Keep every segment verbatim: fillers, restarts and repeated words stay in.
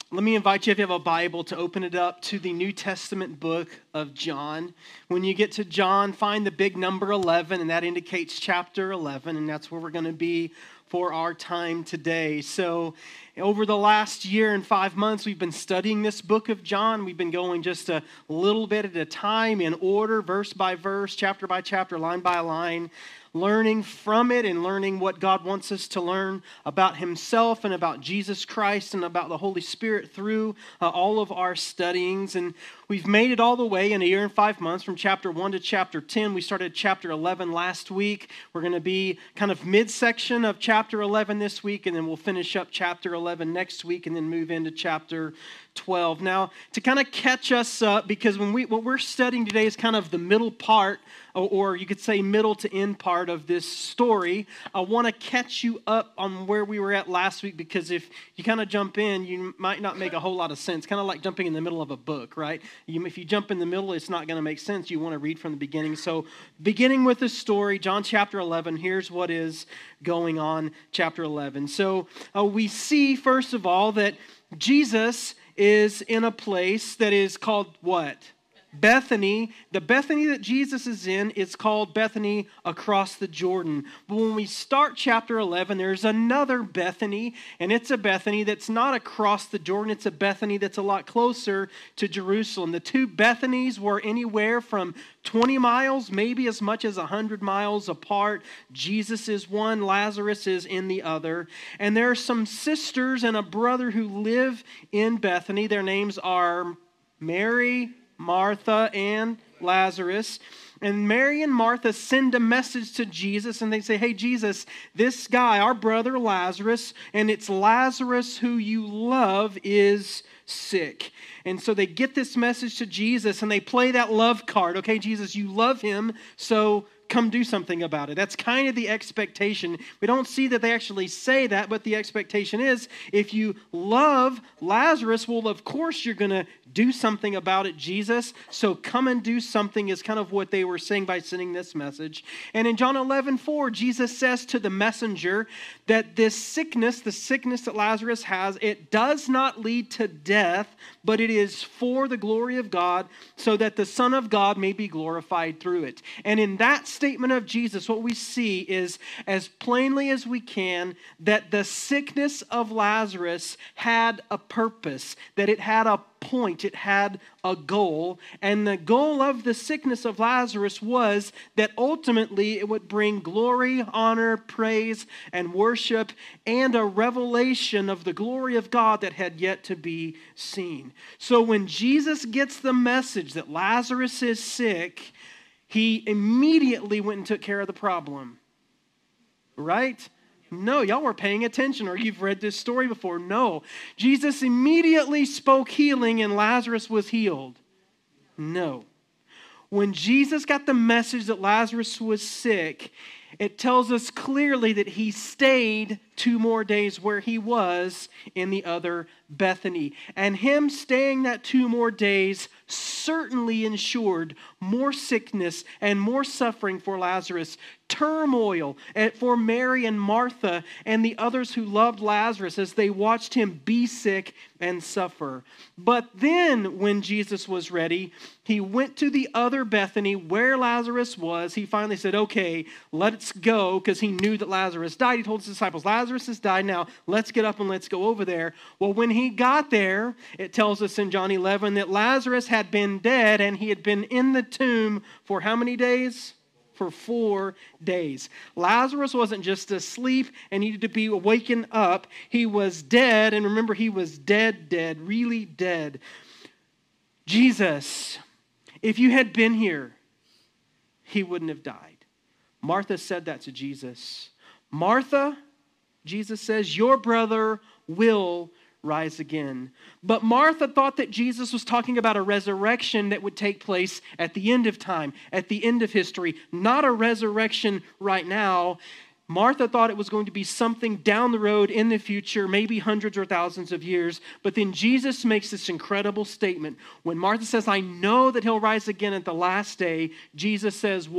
Let me invite you, if you have a Bible, to open it up to the New Testament book of John. When you get to John, find the big number eleven, and that indicates chapter eleven, and that's where we're going to be for our time today. So over the last year and five months, we've been studying this book of John. We've been going just a little bit at a time in order, verse by verse, chapter by chapter, line by line, learning from it and learning what God wants us to learn about Himself and about Jesus Christ and about the Holy Spirit through uh, all of our studyings. And we've made it all the way in a year and five months from chapter one to chapter ten. We started chapter eleven last week. We're going to be kind of midsection of chapter eleven this week, and then we'll finish up chapter eleven next week and then move into chapter twelve. Now, to kind of catch us up, because when we what we're studying today is kind of the middle part, or, or you could say middle to end part of this story, I want to catch you up on where we were at last week, because if you kind of jump in, you might not make a whole lot of sense. Kind of like jumping in the middle of a book, right? You, if you jump in the middle, it's not going to make sense. You want to read from the beginning. So beginning with the story, John chapter eleven, here's what is going on, chapter eleven. So uh, we see, first of all, that Jesus is in a place that is called what? Bethany. The Bethany that Jesus is in is called Bethany across the Jordan. But when we start chapter eleven, there's another Bethany, and it's a Bethany that's not across the Jordan. It's a Bethany that's a lot closer to Jerusalem. The two Bethanies were anywhere from twenty miles, maybe as much as one hundred miles apart. Jesus is one, Lazarus is in the other. And there are some sisters and a brother who live in Bethany. Their names are Mary, Martha, and Lazarus. And Mary and Martha send a message to Jesus, and they say, hey, Jesus, this guy, our brother Lazarus, and it's Lazarus who you love, is sick. And so they get this message to Jesus, and they play that love card. Okay, Jesus, you love him, so come do something about it. That's kind of the expectation. We don't see that they actually say that, but the expectation is, if you love Lazarus, well, of course you're going to do something about it, Jesus. So come and do something is kind of what they were saying by sending this message. And in John eleven four, Jesus says to the messenger that this sickness, the sickness that Lazarus has, it does not lead to death, but it is for the glory of God, so that the Son of God may be glorified through it. And in that statement of Jesus, what we see is, as plainly as we can, that the sickness of Lazarus had a purpose, that it had a point, it had a goal, and the goal of the sickness of Lazarus was that ultimately it would bring glory, honor, praise, and worship, and a revelation of the glory of God that had yet to be seen. So when Jesus gets the message that Lazarus is sick, he immediately went and took care of the problem. Right? No, y'all were paying attention, or you've read this story before. No. Jesus immediately spoke healing and Lazarus was healed. No. When Jesus got the message that Lazarus was sick, it tells us clearly that he stayed two more days where he was in the other Bethany. And him staying that two more days certainly ensured more sickness and more suffering for Lazarus, turmoil for Mary and Martha and the others who loved Lazarus as they watched him be sick and suffer. But then when Jesus was ready, he went to the other Bethany where Lazarus was. He finally said, okay, let's go, because he knew that Lazarus died. He told his disciples, Lazarus has died, now let's get up and let's go over there. Well, when he got there, it tells us in John eleven that Lazarus had been dead and he had been in the tomb for how many days? For four days. Lazarus wasn't just asleep and needed to be waken up. He was dead, and remember, he was dead, dead, really dead. Jesus, if you had been here, he wouldn't have died. Martha said that to Jesus. Martha, Jesus says, your brother will rise again. But Martha thought that Jesus was talking about a resurrection that would take place at the end of time, at the end of history, not a resurrection right now. Martha thought it was going to be something down the road in the future, maybe hundreds or thousands of years. But then Jesus makes this incredible statement. When Martha says, I know that he'll rise again at the last day, Jesus says what?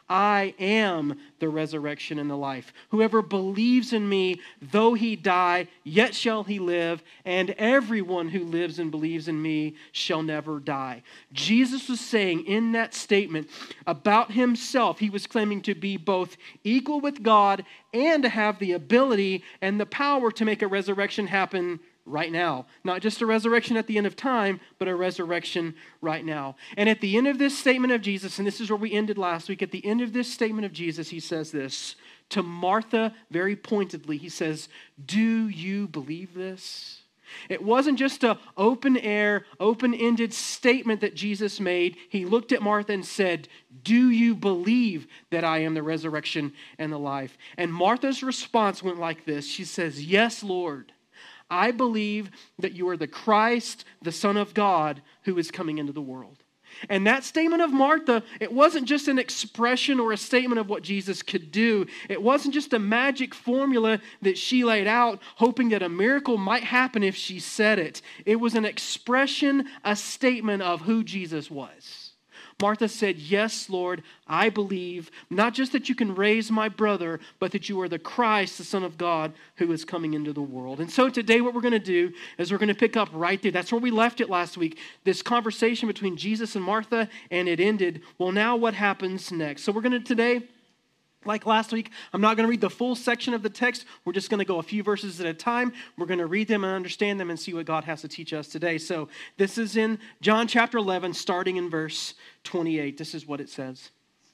I am the resurrection and the life. Whoever believes in me, though he die, yet shall he live, and everyone who lives and believes in me shall never die. Jesus was saying in that statement about himself, he was claiming to be both equal with God and to have the ability and the power to make a resurrection happen right now. Not just a resurrection at the end of time, but a resurrection right now. And at the end of this statement of Jesus, and this is where we ended last week, at the end of this statement of Jesus, he says this to Martha very pointedly. He says, do you believe this? It wasn't just an open-air, open-ended statement that Jesus made. He looked at Martha and said, do you believe that I am the resurrection and the life? And Martha's response went like this. She says, yes, Lord. I believe that you are the Christ, the Son of God, who is coming into the world. And that statement of Martha, it wasn't just an expression or a statement of what Jesus could do. It wasn't just a magic formula that she laid out, hoping that a miracle might happen if she said it. It was an expression, a statement of who Jesus was. Martha said, yes, Lord, I believe, not just that you can raise my brother, but that you are the Christ, the Son of God, who is coming into the world. And so today what we're going to do is we're going to pick up right there. That's where we left it last week, this conversation between Jesus and Martha, and it ended. Well, now what happens next? So we're going to today, like last week, I'm not going to read the full section of the text. We're just going to go a few verses at a time. We're going to read them and understand them and see what God has to teach us today. So this is in John chapter eleven, starting in verse twenty-eight. This is what it says.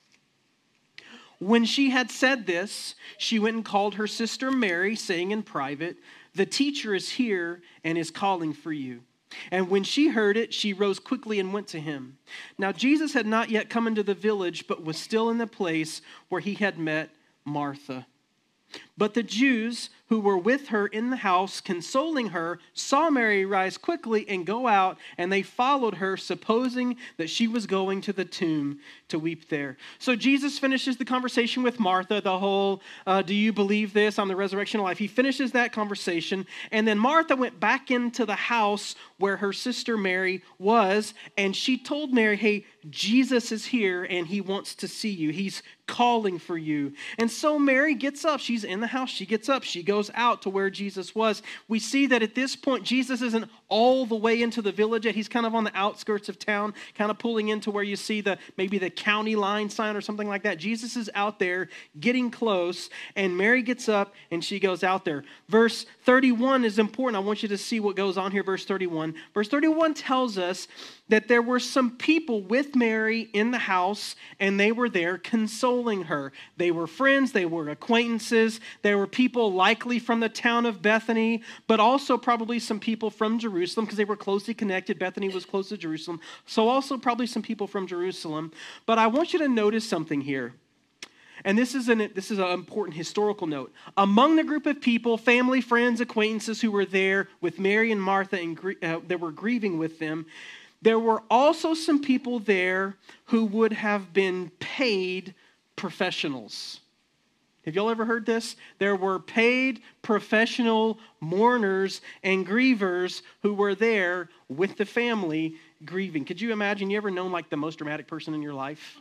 When she had said this, she went and called her sister Mary, saying in private, the teacher is here and is calling for you. And when she heard it, she rose quickly and went to him. Now Jesus had not yet come into the village, but was still in the place where he had met Martha. But the Jews who were with her in the house, consoling her, saw Mary rise quickly and go out, and they followed her, supposing that she was going to the tomb to weep there. So Jesus finishes the conversation with Martha, the whole, uh, do you believe this? I'm the resurrection of life. He finishes that conversation, and then Martha went back into the house where her sister Mary was, and she told Mary, hey, Jesus is here, and he wants to see you. He's calling for you. And so Mary gets up. She's in the house. She gets up. She goes out to where Jesus was. We see that at this point, Jesus isn't all the way into the village yet. He's kind of on the outskirts of town, kind of pulling into where you see the maybe the county line sign or something like that. Jesus is out there getting close, and Mary gets up and she goes out there. Verse thirty-one is important. I want you to see what goes on here, verse thirty-one. Verse thirty-one tells us that there were some people with Mary in the house, and they were there consoling her. They were friends, they were acquaintances, they were people likely from the town of Bethany, but also probably some people from Jerusalem, because they were closely connected. Bethany was close to Jerusalem, so also probably some people from Jerusalem. But I want you to notice something here. And this is an this is an important historical note. Among the group of people, family, friends, acquaintances who were there with Mary and Martha and uh, that were grieving with them, there were also some people there who would have been paid professionals. Have y'all ever heard this? There were paid professional mourners and grievers who were there with the family grieving. Could you imagine? You ever known like the most dramatic person in your life?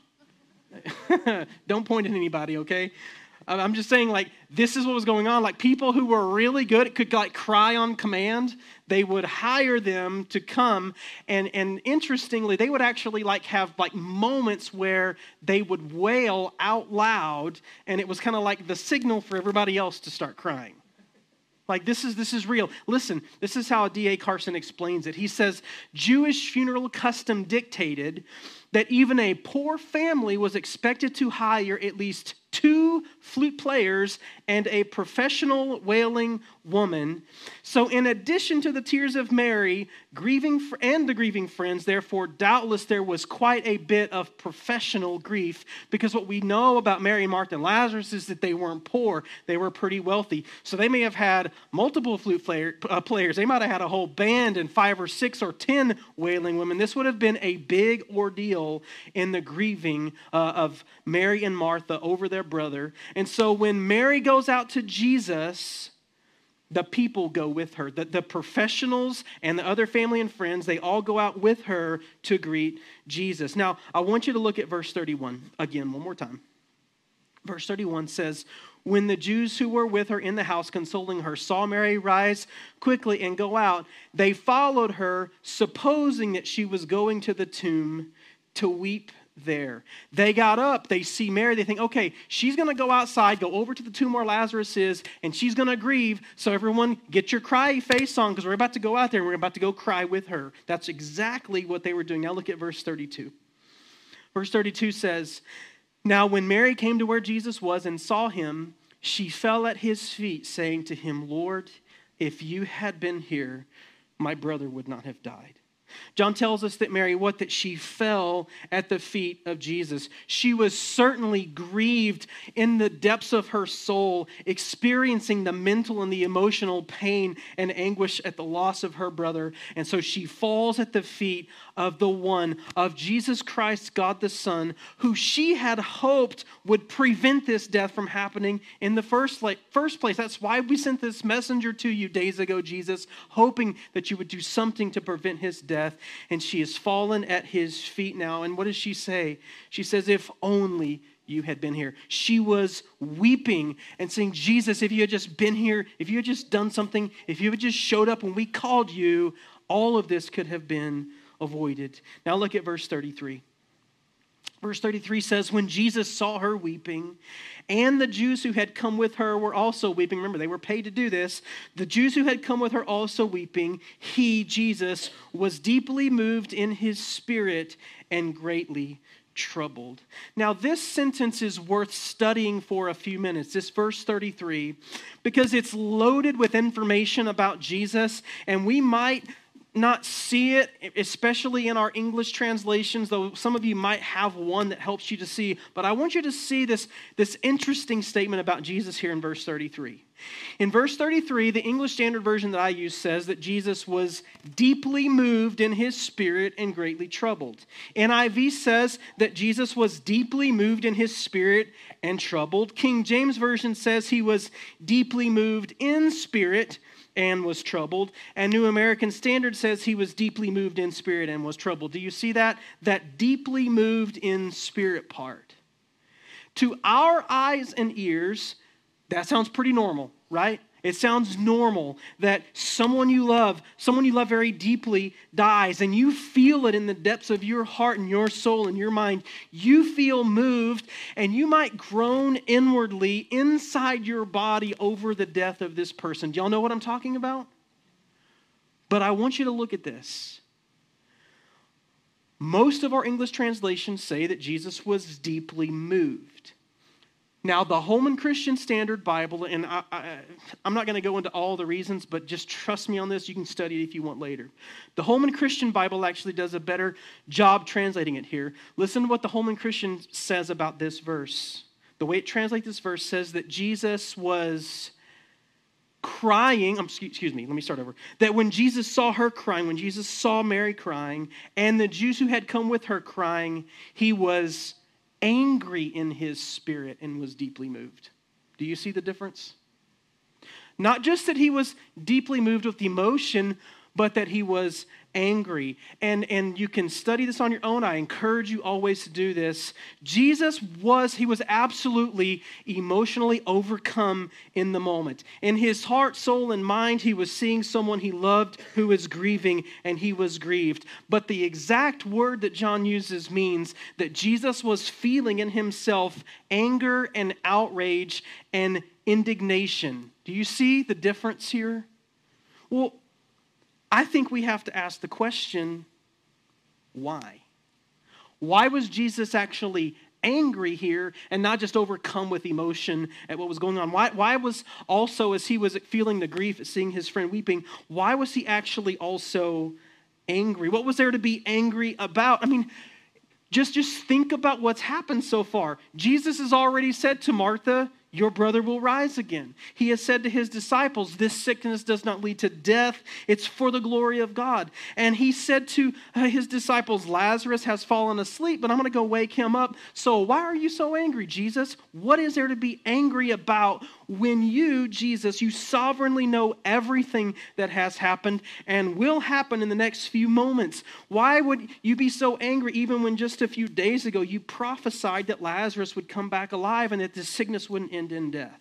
Don't point at anybody, okay? I'm just saying, like, this is what was going on. Like, people who were really good, could, like, cry on command, they would hire them to come, and, and interestingly, they would actually, like, have, like, moments where they would wail out loud, and it was kind of like the signal for everybody else to start crying. Like, this is this is real. Listen, this is how D A Carson explains it. He says, Jewish funeral custom dictated that even a poor family was expected to hire at least two flute players and a professional wailing woman. So in addition to the tears of Mary, grieving and the grieving friends, therefore, doubtless there was quite a bit of professional grief, because what we know about Mary, Martha, and Lazarus is that they weren't poor. They were pretty wealthy. So they may have had multiple flute player, uh, players. They might have had a whole band and five or six or ten wailing women. This would have been a big ordeal in the grieving uh, of Mary and Martha over their brother. And so when Mary goes out to Jesus, the people go with her. The, the professionals and the other family and friends, they all go out with her to greet Jesus. Now, I want you to look at verse thirty-one again one more time. Verse thirty-one says, when the Jews who were with her in the house consoling her saw Mary rise quickly and go out, they followed her, supposing that she was going to the tomb to weep there. They got up, they see Mary, they think, okay, she's going to go outside, go over to the tomb where Lazarus is, and she's going to grieve. So everyone, get your cry face on, because we're about to go out there and we're about to go cry with her. That's exactly what they were doing. Now look at verse thirty-two. Verse thirty-two says, now when Mary came to where Jesus was and saw him, she fell at his feet, saying to him, Lord, if you had been here, my brother would not have died. John tells us that Mary, what? That she fell at the feet of Jesus. She was certainly grieved in the depths of her soul, experiencing the mental and the emotional pain and anguish at the loss of her brother. And so she falls at the feet of the one, of Jesus Christ, God the Son, who she had hoped would prevent this death from happening in the first place. That's why we sent this messenger to you days ago, Jesus, hoping that you would do something to prevent his death. And she has fallen at his feet now. And what does she say? She says, if only you had been here. She was weeping and saying, Jesus, if you had just been here, if you had just done something, if you had just showed up when we called you, all of this could have been avoided. Now look at verse thirty-three. Verse thirty-three says, when Jesus saw her weeping, and the Jews who had come with her were also weeping. Remember, they were paid to do this. The Jews who had come with her also weeping. He, Jesus, was deeply moved in his spirit and greatly troubled. Now, this sentence is worth studying for a few minutes, this verse thirty-three, because it's loaded with information about Jesus, and we might not see it, especially in our English translations, though some of you might have one that helps you to see. But I want you to see this, this interesting statement about Jesus here in verse thirty-three. In verse thirty-three, the English Standard Version that I use says that Jesus was deeply moved in his spirit and greatly troubled. N I V says that Jesus was deeply moved in his spirit and troubled. King James Version says he was deeply moved in spirit and was troubled. And New American Standard says he was deeply moved in spirit and was troubled. Do you see that? That deeply moved in spirit part. To our eyes and ears, that sounds pretty normal, right? It sounds normal that someone you love, someone you love very deeply dies, and you feel it in the depths of your heart and your soul and your mind. You feel moved, and you might groan inwardly inside your body over the death of this person. Do y'all know what I'm talking about? But I want you to look at this. Most of our English translations say that Jesus was deeply moved. Now, the Holman Christian Standard Bible, and I, I, I'm not going to go into all the reasons, but just trust me on this. You can study it if you want later. The Holman Christian Bible actually does a better job translating it here. Listen to what the Holman Christian says about this verse. The way it translates this verse says that Jesus was crying, um, excuse me, let me start over. That when Jesus saw her crying, when Jesus saw Mary crying, and the Jews who had come with her crying, he was angry in his spirit and was deeply moved. Do you see the difference? Not just that he was deeply moved with emotion, but that he was angry. And, and you can study this on your own. I encourage you always to do this. Jesus was, he was absolutely emotionally overcome in the moment. In his heart, soul, and mind, he was seeing someone he loved who was grieving, and he was grieved. But the exact word that John uses means that Jesus was feeling in himself anger and outrage and indignation. Do you see the difference here? Well, I think we have to ask the question, why? Why was Jesus actually angry here and not just overcome with emotion at what was going on? Why, why was also, as he was feeling the grief at seeing his friend weeping, why was he actually also angry? What was there to be angry about? I mean, just, just think about what's happened so far. Jesus has already said to Martha, your brother will rise again. He has said to his disciples, this sickness does not lead to death. It's for the glory of God. And he said to his disciples, Lazarus has fallen asleep, but I'm going to go wake him up. So why are you so angry, Jesus? What is there to be angry about when you, Jesus, you sovereignly know everything that has happened and will happen in the next few moments? Why would you be so angry even when just a few days ago you prophesied that Lazarus would come back alive and that this sickness wouldn't end in death?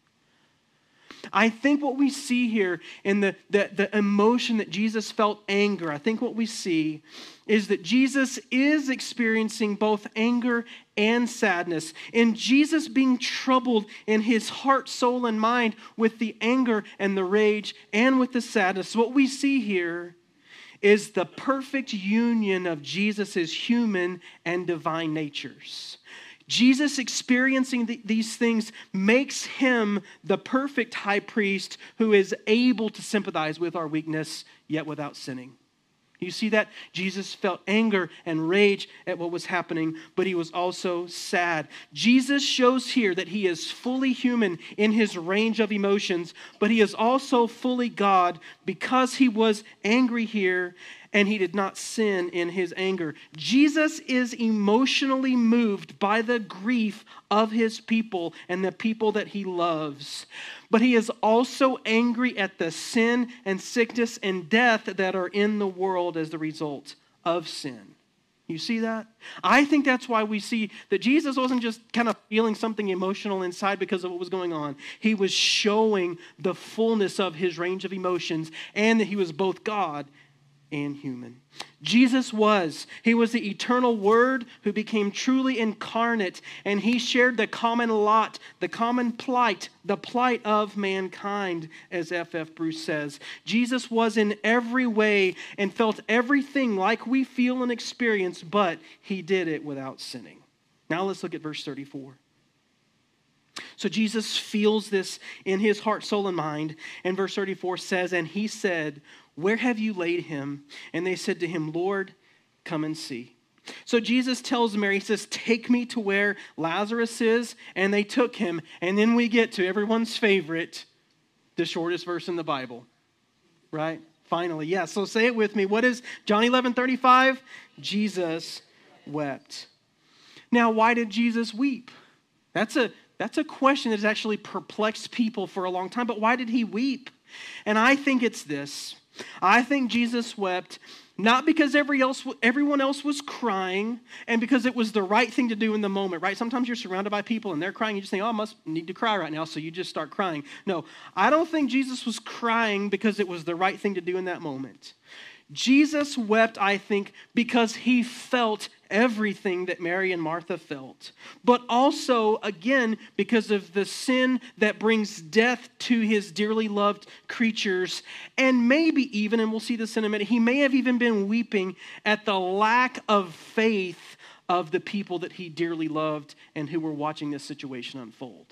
I think what we see here in the, the, the emotion that Jesus felt anger, I think what we see is that Jesus is experiencing both anger and sadness. In Jesus being troubled in his heart, soul, and mind with the anger and the rage and with the sadness, what we see here is the perfect union of Jesus' human and divine natures. Jesus experiencing the, these things makes him the perfect high priest who is able to sympathize with our weakness, yet without sinning. You see that? Jesus felt anger and rage at what was happening, but he was also sad. Jesus shows here that he is fully human in his range of emotions, but he is also fully God because he was angry here and he did not sin in his anger. Jesus is emotionally moved by the grief of his people and the people that he loves. But he is also angry at the sin and sickness and death that are in the world as the result of sin. You see that? I think that's why we see that Jesus wasn't just kind of feeling something emotional inside because of what was going on. He was showing the fullness of his range of emotions and that he was both God and human. Jesus was. He was the eternal Word who became truly incarnate, and he shared the common lot, the common plight, the plight of mankind, as F F Bruce says. Jesus was in every way and felt everything like we feel and experience, but he did it without sinning. Now let's look at verse thirty-four. So Jesus feels this in his heart, soul, and mind. And verse thirty-four says, and he said, where have you laid him? And they said to him, Lord, come and see. So Jesus tells Mary, he says, take me to where Lazarus is. And they took him. And then we get to everyone's favorite, the shortest verse in the Bible. Right? Finally, yeah. So say it with me. What is John eleven thirty-five? Jesus wept. Now, why did Jesus weep? That's a That's a question that has actually perplexed people for a long time. But why did he weep? And I think it's this. I think Jesus wept not because every else, everyone else was crying and because it was the right thing to do in the moment, right? Sometimes you're surrounded by people and they're crying. You just think, oh, I must need to cry right now. So you just start crying. No, I don't think Jesus was crying because it was the right thing to do in that moment. Jesus wept, I think, because he felt everything that Mary and Martha felt. But also, again, because of the sin that brings death to his dearly loved creatures. And maybe even, and we'll see this in a minute, he may have even been weeping at the lack of faith of the people that he dearly loved and who were watching this situation unfold.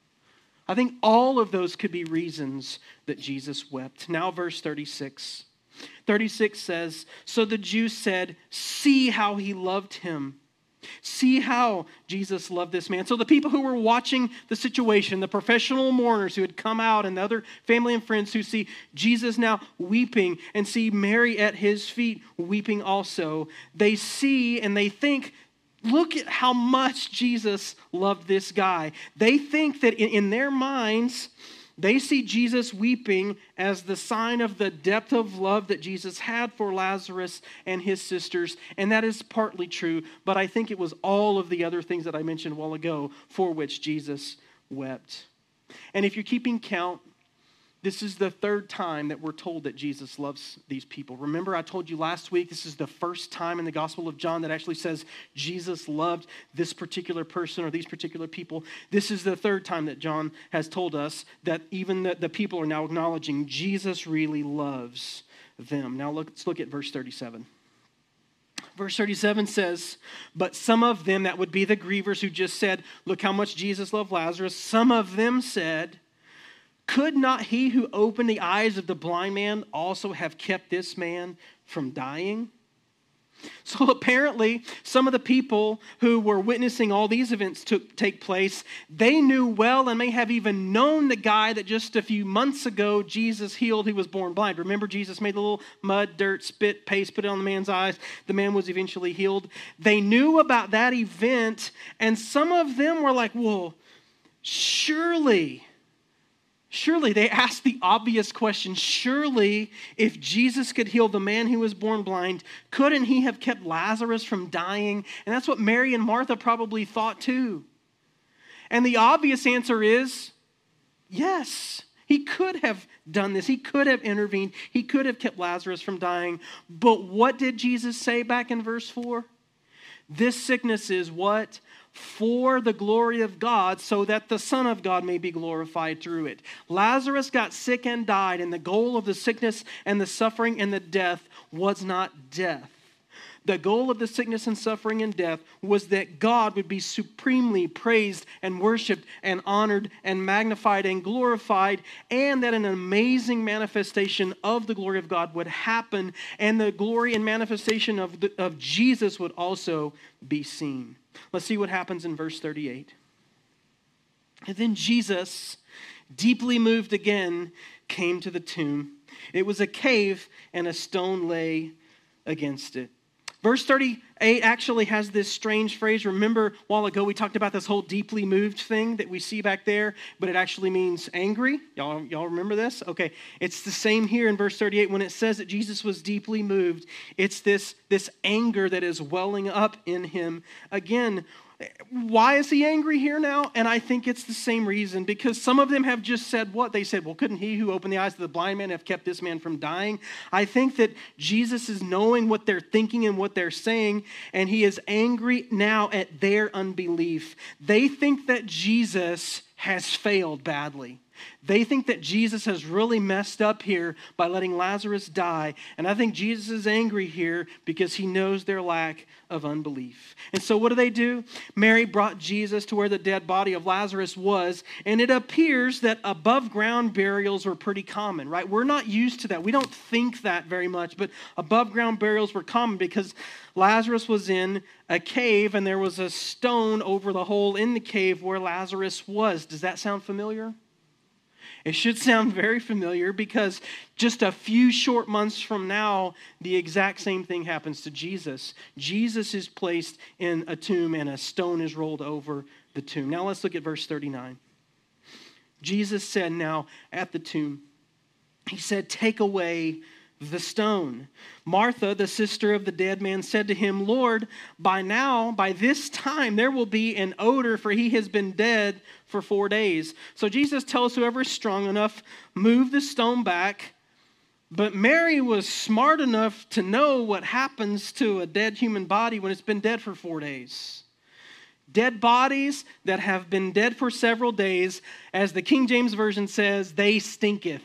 I think all of those could be reasons that Jesus wept. Now, verse thirty-six. thirty-six says, so the Jews said, see how he loved him. See how Jesus loved this man. So the people who were watching the situation, the professional mourners who had come out and the other family and friends who see Jesus now weeping and see Mary at his feet weeping also, they see and they think, look at how much Jesus loved this guy. They think that in, in their minds, they see Jesus weeping as the sign of the depth of love that Jesus had for Lazarus and his sisters. And that is partly true, but I think it was all of the other things that I mentioned a while ago for which Jesus wept. And if you're keeping count, this is the third time that we're told that Jesus loves these people. Remember, I told you last week, this is the first time in the Gospel of John that actually says Jesus loved this particular person or these particular people. This is the third time that John has told us that even the, the people are now acknowledging Jesus really loves them. Now look, let's look at verse thirty-seven. Verse thirty-seven says, but some of them, that would be the grievers who just said, look how much Jesus loved Lazarus. Some of them said, could not he who opened the eyes of the blind man also have kept this man from dying? So apparently, some of the people who were witnessing all these events took, take place, they knew well and may have even known the guy that just a few months ago Jesus healed who was born blind. Remember, Jesus made a little mud, dirt, spit, paste, put it on the man's eyes. The man was eventually healed. They knew about that event, and some of them were like, well, surely Surely, they asked the obvious question, surely if Jesus could heal the man who was born blind, couldn't he have kept Lazarus from dying? And that's what Mary and Martha probably thought too. And the obvious answer is yes. He could have done this. He could have intervened. He could have kept Lazarus from dying. But what did Jesus say back in verse four? This sickness is what? For the glory of God, so that the Son of God may be glorified through it. Lazarus got sick and died, and the goal of the sickness and the suffering and the death was not death. The goal of the sickness and suffering and death was that God would be supremely praised and worshiped and honored and magnified and glorified, and that an amazing manifestation of the glory of God would happen, and the glory and manifestation of, the, of Jesus would also be seen. Let's see what happens in verse thirty-eight. And then Jesus, deeply moved again, came to the tomb. It was a cave, and a stone lay against it. Verse thirty-eight actually has this strange phrase. Remember, a while ago we talked about this whole deeply moved thing that we see back there, but it actually means angry. Y'all, y'all remember this? Okay, it's the same here in verse thirty-eight. When it says that Jesus was deeply moved, it's this, this anger that is welling up in him. Again, why is he angry here now? And I think it's the same reason, because some of them have just said what? They said, well, couldn't he who opened the eyes of the blind man have kept this man from dying? I think that Jesus is knowing what they're thinking and what they're saying, and he is angry now at their unbelief. They think that Jesus has failed badly. They think that Jesus has really messed up here by letting Lazarus die. And I think Jesus is angry here because he knows their lack of unbelief. And so what do they do? Mary brought Jesus to where the dead body of Lazarus was. And it appears that above ground burials were pretty common, right? We're not used to that. We don't think that very much. But above ground burials were common because Lazarus was in a cave and there was a stone over the hole in the cave where Lazarus was. Does that sound familiar? It should sound very familiar because just a few short months from now, the exact same thing happens to Jesus. Jesus is placed in a tomb and a stone is rolled over the tomb. Now let's look at verse thirty-nine. Jesus said now at the tomb, he said, take away the stone. Martha, the sister of the dead man, said to him, Lord, by now, by this time, there will be an odor, for he has been dead for four days. So Jesus tells whoever is strong enough, move the stone back. But Mary was smart enough to know what happens to a dead human body when it's been dead for four days. Dead bodies that have been dead for several days, as the King James Version says, they stinketh.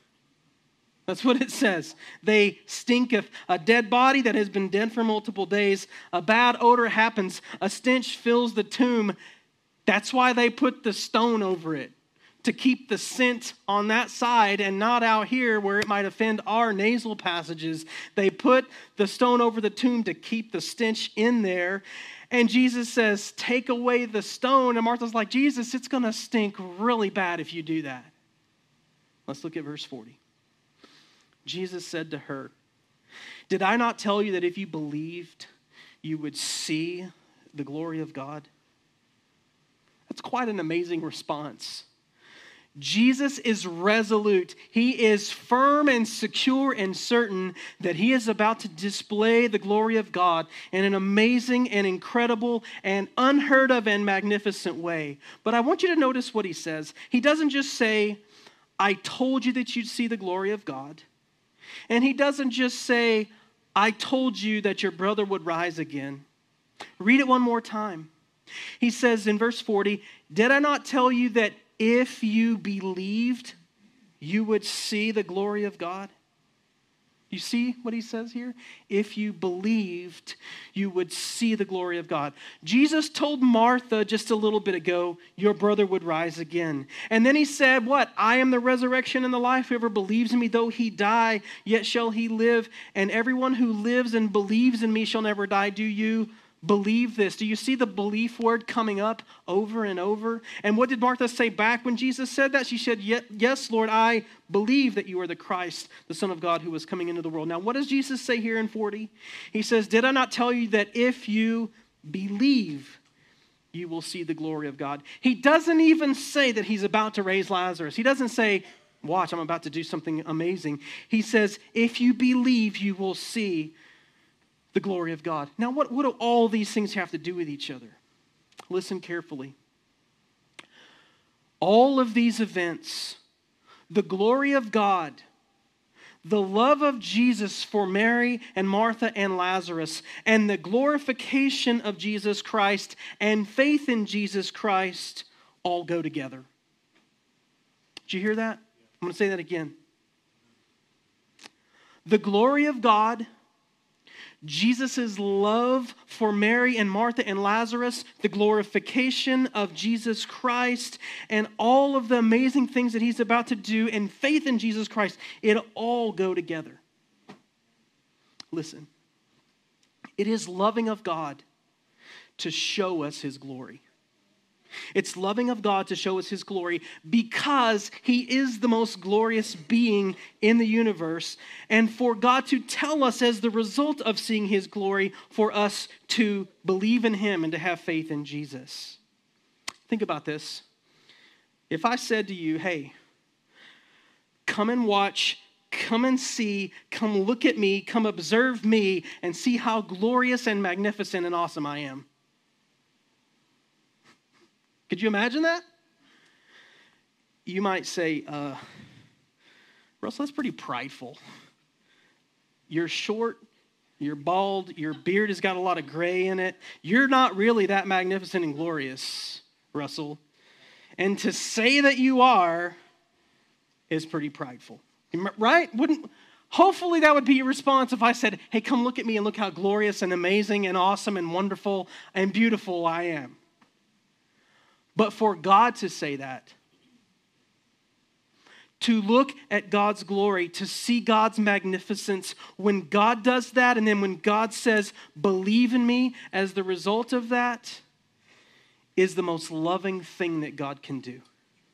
That's what it says. They stinketh. A dead body that has been dead for multiple days, a bad odor happens. A stench fills the tomb. That's why they put the stone over it, to keep the scent on that side and not out here where it might offend our nasal passages. They put the stone over the tomb to keep the stench in there. And Jesus says, take away the stone. And Martha's like, Jesus, it's going to stink really bad if you do that. Let's look at verse forty. Jesus said to her, did I not tell you that if you believed, you would see the glory of God? That's quite an amazing response. Jesus is resolute. He is firm and secure and certain that he is about to display the glory of God in an amazing and incredible and unheard of and magnificent way. But I want you to notice what he says. He doesn't just say, I told you that you'd see the glory of God. And he doesn't just say, I told you that your brother would rise again. Read it one more time. He says in verse forty, did I not tell you that if you believed, you would see the glory of God? You see what he says here? If you believed, you would see the glory of God. Jesus told Martha just a little bit ago, your brother would rise again. And then he said, what? I am the resurrection and the life. Whoever believes in me, though he die, yet shall he live. And everyone who lives and believes in me shall never die. Do you believe this? Do you see the belief word coming up over and over? And what did Martha say back when Jesus said that? She said, yes, Lord, I believe that you are the Christ, the Son of God who was coming into the world. Now, what does Jesus say here in forty? He says, did I not tell you that if you believe, you will see the glory of God. He doesn't even say that he's about to raise Lazarus. He doesn't say, watch, I'm about to do something amazing. He says, if you believe, you will see the glory of God. Now, what, what do all these things have to do with each other? Listen carefully. All of these events, the glory of God, the love of Jesus for Mary and Martha and Lazarus, and the glorification of Jesus Christ and faith in Jesus Christ all go together. Did you hear that? I'm going to say that again. The glory of God, Jesus' love for Mary and Martha and Lazarus, the glorification of Jesus Christ, and all of the amazing things that he's about to do, and faith in Jesus Christ, it all go together. Listen, it is loving of God to show us his glory. It's loving of God to show us his glory because he is the most glorious being in the universe, and for God to tell us as the result of seeing his glory, for us to believe in him and to have faith in Jesus. Think about this. If I said to you, hey, come and watch, come and see, come look at me, come observe me, and see how glorious and magnificent and awesome I am. Could you imagine that? You might say, uh, Russell, that's pretty prideful. You're short, you're bald, your beard has got a lot of gray in it. You're not really that magnificent and glorious, Russell. And to say that you are is pretty prideful, right? Wouldn't, hopefully that would be your response if I said, hey, come look at me and look how glorious and amazing and awesome and wonderful and beautiful I am. But for God to say that, to look at God's glory, to see God's magnificence, when God does that, and then when God says, believe in me as the result of that, is the most loving thing that God can do.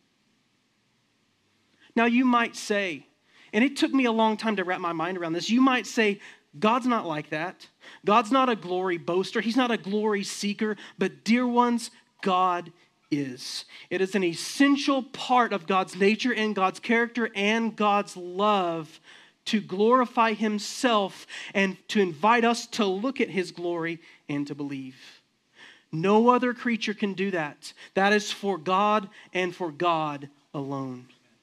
Now you might say, and it took me a long time to wrap my mind around this, you might say, God's not like that. God's not a glory boaster. He's not a glory seeker. But dear ones, God is. It is an essential part of God's nature and God's character and God's love to glorify himself and to invite us to look at his glory and to believe. No other creature can do that. That is for God and for God alone.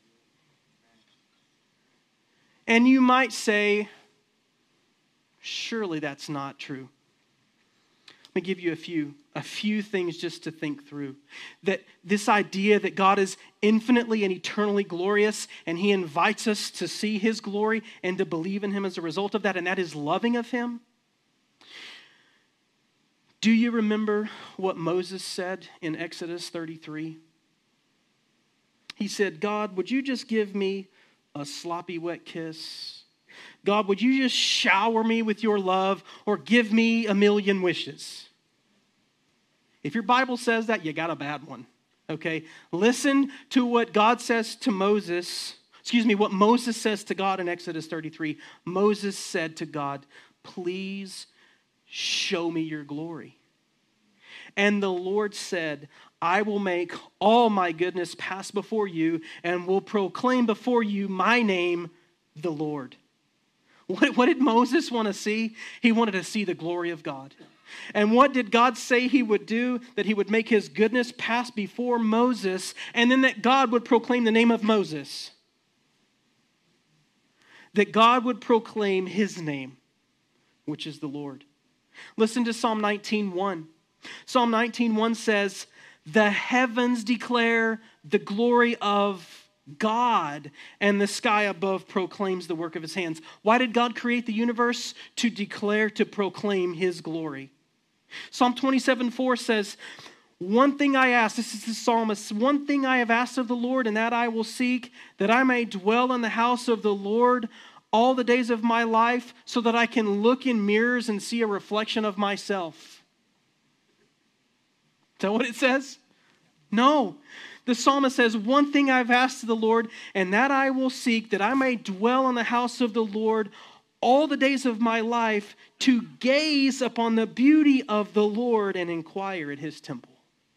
And you might say, surely that's not true. Let me give you a few, a few things just to think through. That this idea that God is infinitely and eternally glorious, and he invites us to see his glory and to believe in him as a result of that, and that is loving of him. Do you remember what Moses said in Exodus thirty-three? He said, God, would you just give me a sloppy wet kiss? God, would you just shower me with your love or give me a million wishes? If your Bible says that, you got a bad one, okay? Listen to what God says to Moses, excuse me, what Moses says to God in Exodus thirty-three. Moses said to God, please show me your glory. And the Lord said, I will make all my goodness pass before you and will proclaim before you my name, the Lord. What, what did Moses want to see? He wanted to see the glory of God. And what did God say he would do? That he would make his goodness pass before Moses, and then that God would proclaim the name of Moses. That God would proclaim his name, which is the Lord. Listen to Psalm nineteen one. Psalm nineteen one says, the heavens declare the glory of God, and the sky above proclaims the work of his hands. Why did God create the universe? To declare, to proclaim his glory. Psalm twenty-seven four says, one thing I ask, this is the psalmist, one thing I have asked of the Lord, and that I will seek, that I may dwell in the house of the Lord all the days of my life, so that I can look in mirrors and see a reflection of myself. Is that what it says? No. The psalmist says, one thing I've asked of the Lord, and that I will seek, that I may dwell in the house of the Lord all the days of my life, to gaze upon the beauty of the Lord and inquire at his temple.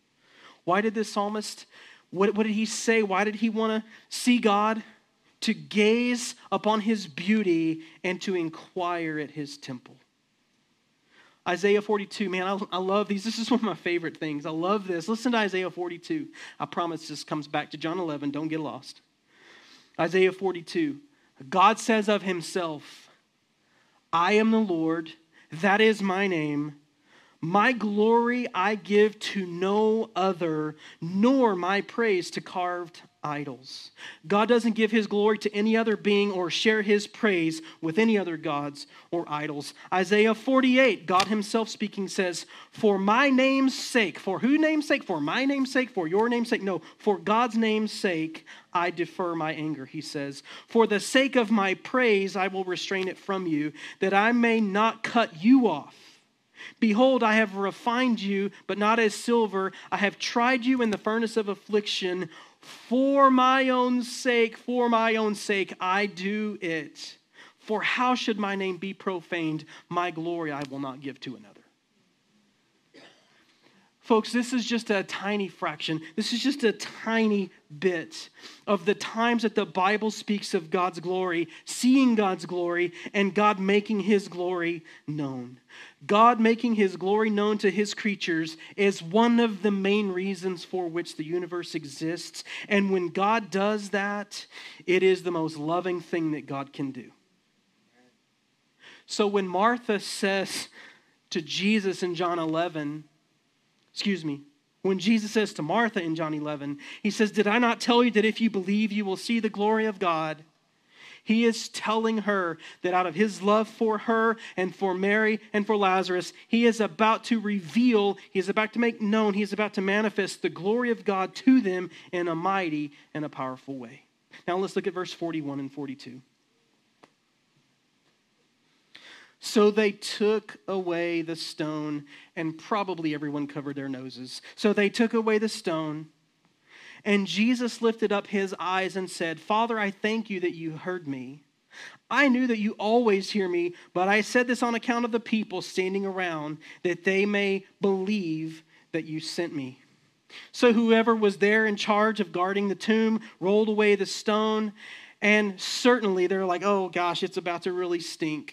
Why did this psalmist, what, what did he say? Why did he want to see God? To gaze upon his beauty and to inquire at his temple. Isaiah forty-two, man, I, I love these. This is one of my favorite things. I love this. Listen to Isaiah forty-two. I promise this comes back to John eleven. Don't get lost. Isaiah forty-two. God says of himself, I am the Lord, that is my name. My glory I give to no other, nor my praise to carved idols. God doesn't give his glory to any other being or share his praise with any other gods or idols. Isaiah forty-eight, God himself speaking says, for my name's sake, for whose name's sake? For my name's sake, for your name's sake? No, for God's name's sake, I defer my anger, he says. For the sake of my praise, I will restrain it from you, that I may not cut you off. Behold, I have refined you, but not as silver. I have tried you in the furnace of affliction. For my own sake, for my own sake, I do it. For how should my name be profaned? My glory I will not give to another. Folks, this is just a tiny fraction. This is just a tiny bit of the times that the Bible speaks of God's glory, seeing God's glory, and God making his glory known. God making his glory known to his creatures is one of the main reasons for which the universe exists. And when God does that, it is the most loving thing that God can do. So when Martha says to Jesus in John eleven, excuse me, when Jesus says to Martha in John eleven, he says, did I not tell you that if you believe, you will see the glory of God? He is telling her that out of his love for her and for Mary and for Lazarus, he is about to reveal, he is about to make known, he is about to manifest the glory of God to them in a mighty and a powerful way. Now let's look at verse forty-one and forty-two. So they took away the stone, and probably everyone covered their noses. So they took away the stone, and Jesus lifted up his eyes and said, Father, I thank you that you heard me. I knew that you always hear me, but I said this on account of the people standing around, that they may believe that you sent me. So whoever was there in charge of guarding the tomb rolled away the stone, and certainly they're like, oh gosh, it's about to really stink.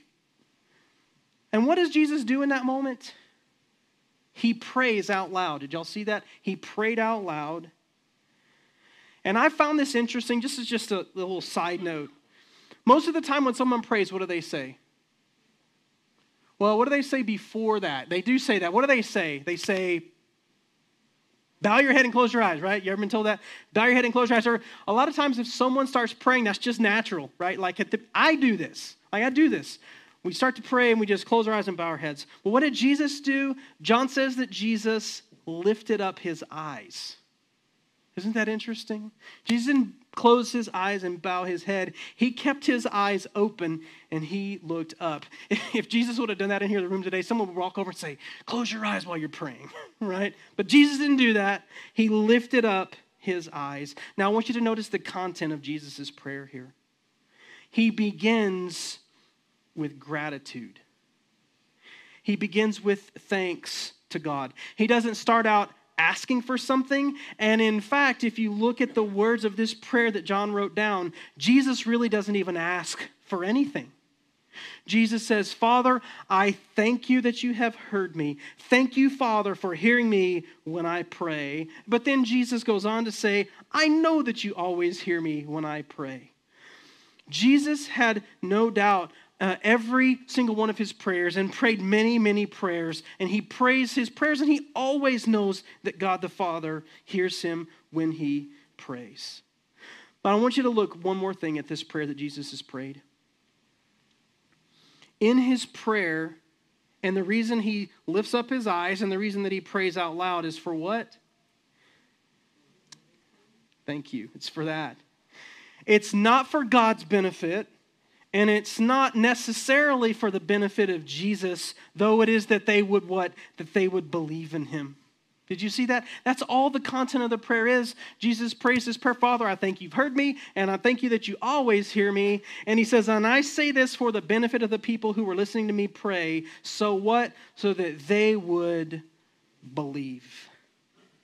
And what does Jesus do in that moment? He prays out loud. Did y'all see that? He prayed out loud. And I found this interesting. This is just a little side note. Most of the time when someone prays, what do they say? Well, what do they say before that? They do say that. What do they say? They say, bow your head and close your eyes, right? You ever been told that? Bow your head and close your eyes. Or a lot of times if someone starts praying, that's just natural, right? Like at the, I do this. Like I do this. We start to pray and we just close our eyes and bow our heads. But what did Jesus do? John says that Jesus lifted up his eyes. Isn't that interesting? Jesus didn't close his eyes and bow his head. He kept his eyes open and he looked up. If Jesus would have done that in here in the room today, someone would walk over and say, close your eyes while you're praying, right? But Jesus didn't do that. He lifted up his eyes. Now I want you to notice the content of Jesus' prayer here. He begins with gratitude. He begins with thanks to God. He doesn't start out asking for something. And in fact, if you look at the words of this prayer that John wrote down, Jesus really doesn't even ask for anything. Jesus says, Father, I thank you that you have heard me. Thank you, Father, for hearing me when I pray. But then Jesus goes on to say, I know that you always hear me when I pray. Jesus had no doubt Uh, every single one of his prayers and prayed many, many prayers. And he prays his prayers and he always knows that God the Father hears him when he prays. But I want you to look one more thing at this prayer that Jesus has prayed. In his prayer, and the reason he lifts up his eyes and the reason that he prays out loud is for what? Thank you. It's for that. It's not for God's benefit. And it's not necessarily for the benefit of Jesus, though it is that they would what? That they would believe in him. Did you see that? That's all the content of the prayer is. Jesus prays this prayer, Father, I thank you've heard me, and I thank you that you always hear me. And he says, and I say this for the benefit of the people who were listening to me pray. So what? So that they would believe.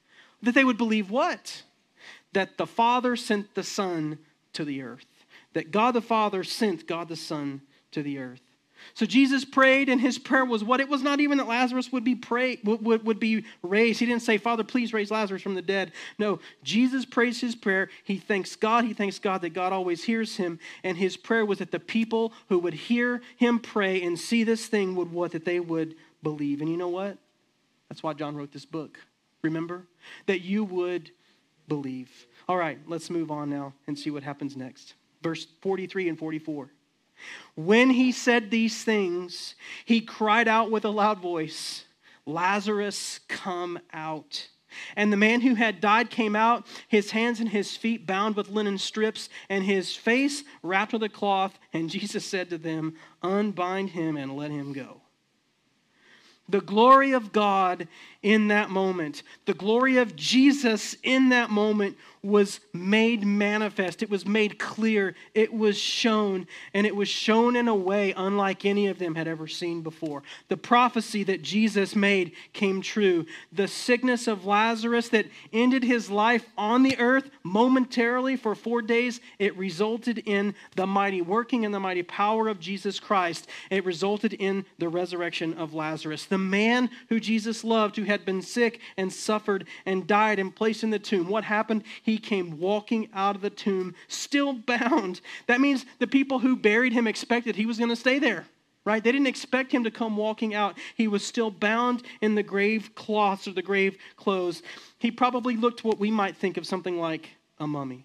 That they would believe what? That the Father sent the Son to the earth. That God the Father sent God the Son to the earth. So Jesus prayed, and his prayer was what? It was not even that Lazarus would be pray, would, would, would be raised. He didn't say, Father, please raise Lazarus from the dead. No, Jesus prays his prayer. He thanks God. He thanks God that God always hears him. And his prayer was that the people who would hear him pray and see this thing would what? That they would believe. And you know what? That's why John wrote this book. Remember? That you would believe. All right, let's move on now and see what happens next. Verse forty-three and forty-four. When he said these things, he cried out with a loud voice, Lazarus, come out. And the man who had died came out, his hands and his feet bound with linen strips, and his face wrapped with a cloth. And Jesus said to them, unbind him and let him go. The glory of God in that moment, the glory of Jesus in that moment was made manifest. It was made clear. It was shown, and it was shown in a way unlike any of them had ever seen before. The prophecy that Jesus made came true. The sickness of Lazarus that ended his life on the earth momentarily for four days, it resulted in the mighty working and the mighty power of Jesus Christ. It resulted in the resurrection of Lazarus. The man who Jesus loved, who had been sick and suffered and died and placed in the tomb. What happened? He came walking out of the tomb, still bound. That means the people who buried him expected he was going to stay there, right? They didn't expect him to come walking out. He was still bound in the grave cloths or the grave clothes. He probably looked what we might think of something like a mummy.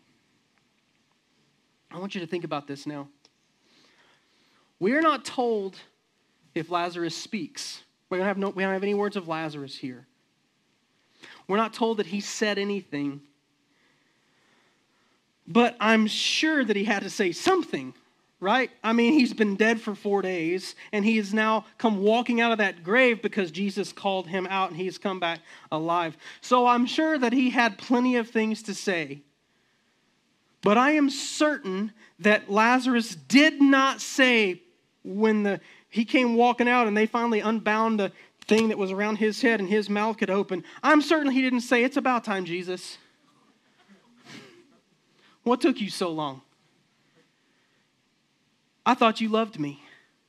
I want you to think about this now. We're not told if Lazarus speaks. We don't have no, we don't have any words of Lazarus here. We're not told that he said anything. But I'm sure that he had to say something, right? I mean, he's been dead for four days, and he has now come walking out of that grave because Jesus called him out, and he's come back alive. So I'm sure that he had plenty of things to say. But I am certain that Lazarus did not say when the he came walking out and they finally unbound the thing that was around his head and his mouth could open. I'm certain he didn't say, it's about time, Jesus. What took you so long? I thought you loved me.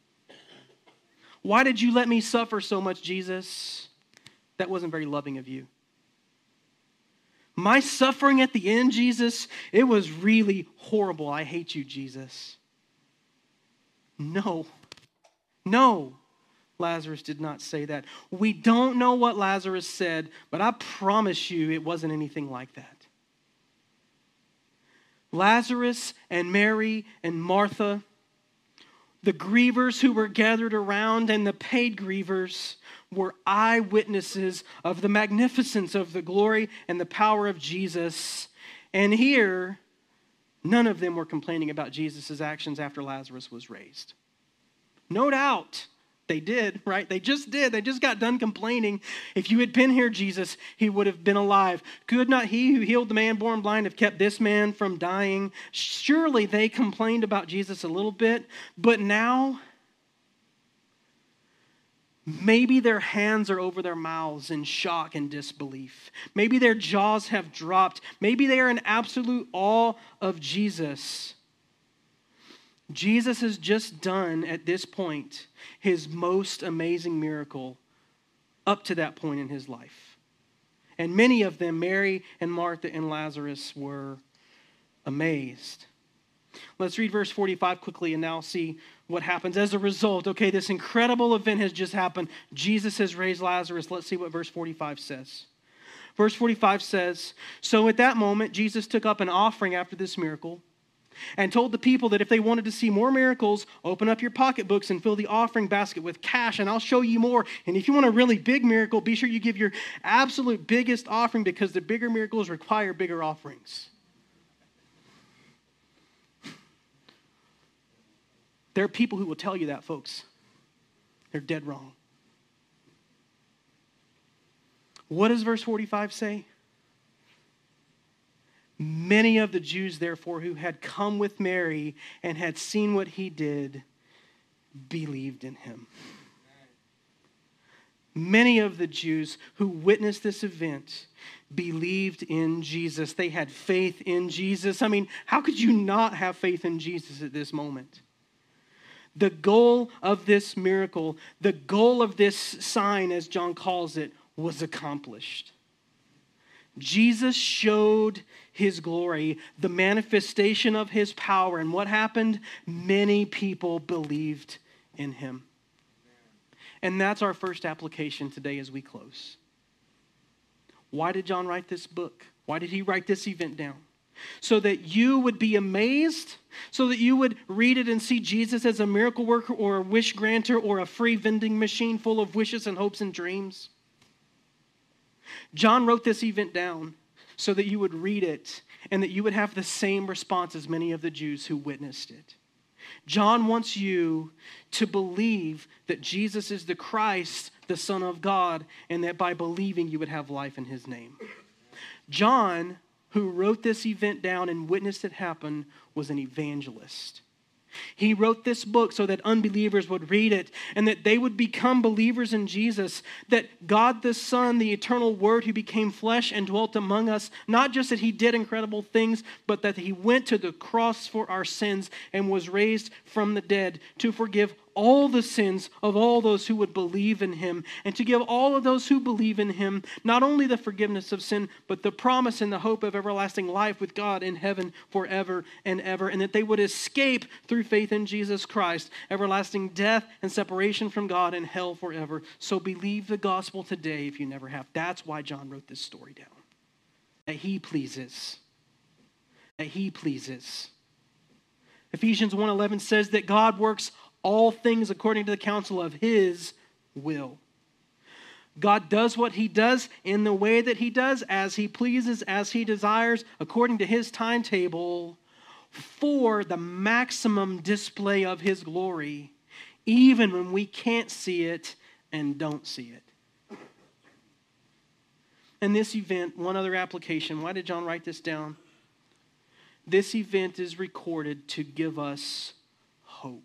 Why did you let me suffer so much, Jesus? That wasn't very loving of you. My suffering at the end, Jesus, it was really horrible. I hate you, Jesus. No. No, Lazarus did not say that. We don't know what Lazarus said, but I promise you it wasn't anything like that. Lazarus and Mary and Martha, the grievers who were gathered around and the paid grievers were eyewitnesses of the magnificence of the glory and the power of Jesus. And here, none of them were complaining about Jesus' actions after Lazarus was raised. No doubt they did, right? They just did. They just got done complaining. If you had been here, Jesus, he would have been alive. Could not he who healed the man born blind have kept this man from dying? Surely they complained about Jesus a little bit, but now maybe their hands are over their mouths in shock and disbelief. Maybe their jaws have dropped. Maybe they are in absolute awe of Jesus. Jesus has just done, at this point, his most amazing miracle up to that point in his life. And many of them, Mary and Martha and Lazarus, were amazed. Let's read verse forty-five quickly and now see what happens as a result. Okay, this incredible event has just happened. Jesus has raised Lazarus. Let's see what verse forty-five says. Verse forty-five says, so at that moment, Jesus took up an offering after this miracle, and told the people that if they wanted to see more miracles, open up your pocketbooks and fill the offering basket with cash, and I'll show you more. And if you want a really big miracle, be sure you give your absolute biggest offering, because the bigger miracles require bigger offerings. There are people who will tell you that, folks. They're dead wrong. What does verse forty-five say? Many of the Jews, therefore, who had come with Mary and had seen what he did, believed in him. Many of the Jews who witnessed this event believed in Jesus. They had faith in Jesus. I mean, how could you not have faith in Jesus at this moment? The goal of this miracle, the goal of this sign, as John calls it, was accomplished. Jesus showed his glory, the manifestation of his power. And what happened? Many people believed in him. And that's our first application today as we close. Why did John write this book? Why did he write this event down? So that you would be amazed, so that you would read it and see Jesus as a miracle worker or a wish granter or a free vending machine full of wishes and hopes and dreams. John wrote this event down so that you would read it and that you would have the same response as many of the Jews who witnessed it. John wants you to believe that Jesus is the Christ, the Son of God, and that by believing you would have life in his name. John, who wrote this event down and witnessed it happen, was an evangelist. He wrote this book so that unbelievers would read it and that they would become believers in Jesus, that God the Son, the eternal Word who became flesh and dwelt among us, not just that he did incredible things, but that he went to the cross for our sins and was raised from the dead to forgive all the sins of all those who would believe in him, and to give all of those who believe in him not only the forgiveness of sin, but the promise and the hope of everlasting life with God in heaven forever and ever, and that they would escape through faith in Jesus Christ, everlasting death and separation from God and hell forever. So believe the gospel today if you never have. That's why John wrote this story down. That he pleases. That he pleases. Ephesians one eleven says that God works all things according to the counsel of his will. God does what he does in the way that he does, as he pleases, as he desires, according to his timetable, for the maximum display of his glory, even when we can't see it and don't see it. And this event, one other application, why did John write this down? This event is recorded to give us hope.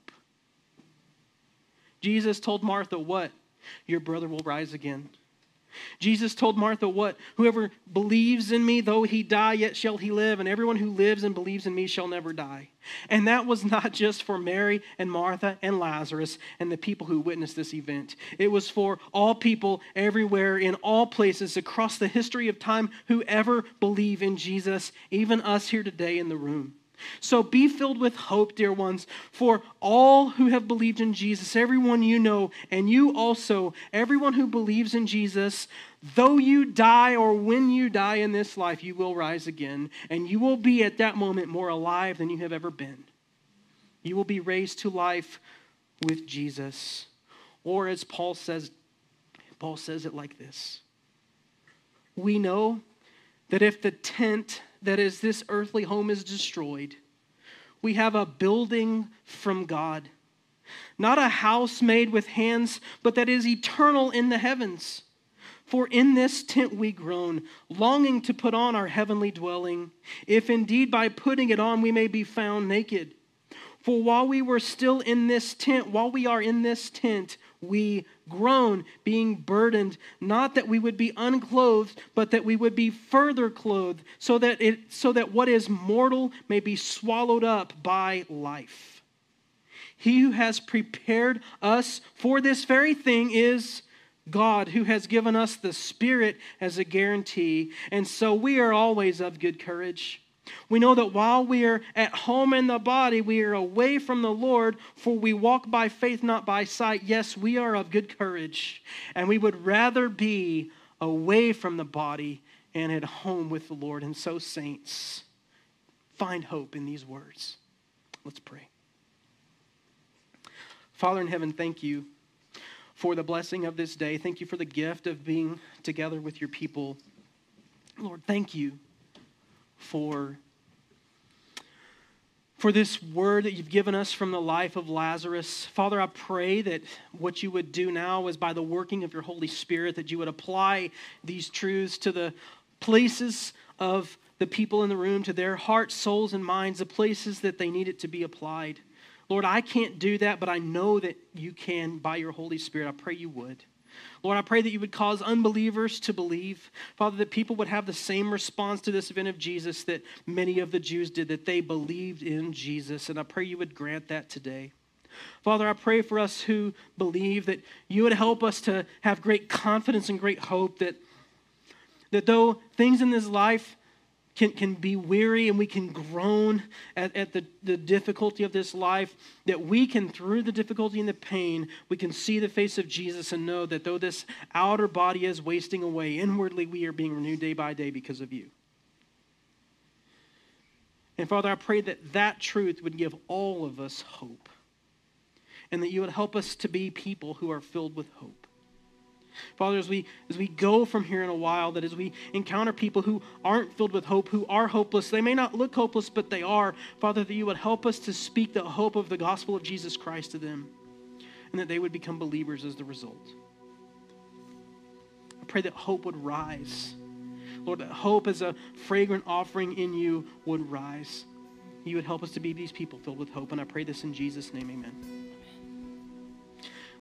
Jesus told Martha what? Your brother will rise again. Jesus told Martha what? Whoever believes in me, though he die, yet shall he live. And everyone who lives and believes in me shall never die. And that was not just for Mary and Martha and Lazarus and the people who witnessed this event. It was for all people everywhere, in all places, across the history of time, who ever believe in Jesus, even us here today in the room. So be filled with hope, dear ones, for all who have believed in Jesus, everyone you know, and you also, everyone who believes in Jesus, though you die or when you die in this life, you will rise again, and you will be at that moment more alive than you have ever been. You will be raised to life with Jesus. Or as Paul says, Paul says it like this. We know that if the tent that is this earthly home is destroyed, we have a building from God, not a house made with hands, but that is eternal in the heavens. For in this tent we groan, longing to put on our heavenly dwelling, if indeed by putting it on we may be found naked. For while we were still in this tent, while we are in this tent, we groan, being burdened, not that we would be unclothed, but that we would be further clothed, so that it so that what is mortal may be swallowed up by life. He who has prepared us for this very thing is God, who has given us the Spirit as a guarantee, and so we are always of good courage. We know that while we are at home in the body, we are away from the Lord, for we walk by faith, not by sight. Yes, we are of good courage, and we would rather be away from the body and at home with the Lord. And so, saints, find hope in these words. Let's pray. Father in heaven, thank you for the blessing of this day. Thank you for the gift of being together with your people. Lord, thank you for, for this word that you've given us from the life of Lazarus. Father, I pray that what you would do now is by the working of your Holy Spirit, that you would apply these truths to the places of the people in the room, to their hearts, souls, and minds, the places that they need it to be applied. Lord, I can't do that, but I know that you can by your Holy Spirit. I pray you would. Lord, I pray that you would cause unbelievers to believe. Father, that people would have the same response to this event of Jesus that many of the Jews did, that they believed in Jesus. And I pray you would grant that today. Father, I pray for us who believe that you would help us to have great confidence and great hope that, that though things in this life Can, can be weary and we can groan at, at the, the difficulty of this life, that we can, through the difficulty and the pain, we can see the face of Jesus and know that though this outer body is wasting away, inwardly we are being renewed day by day because of you. And Father, I pray that that truth would give all of us hope, and that you would help us to be people who are filled with hope. Father, as we, as we go from here in a while, that as we encounter people who aren't filled with hope, who are hopeless, they may not look hopeless, but they are, Father, that you would help us to speak the hope of the gospel of Jesus Christ to them, and that they would become believers as the result. I pray that hope would rise. Lord, that hope as a fragrant offering in you would rise. You would help us to be these people filled with hope, and I pray this in Jesus' name, amen.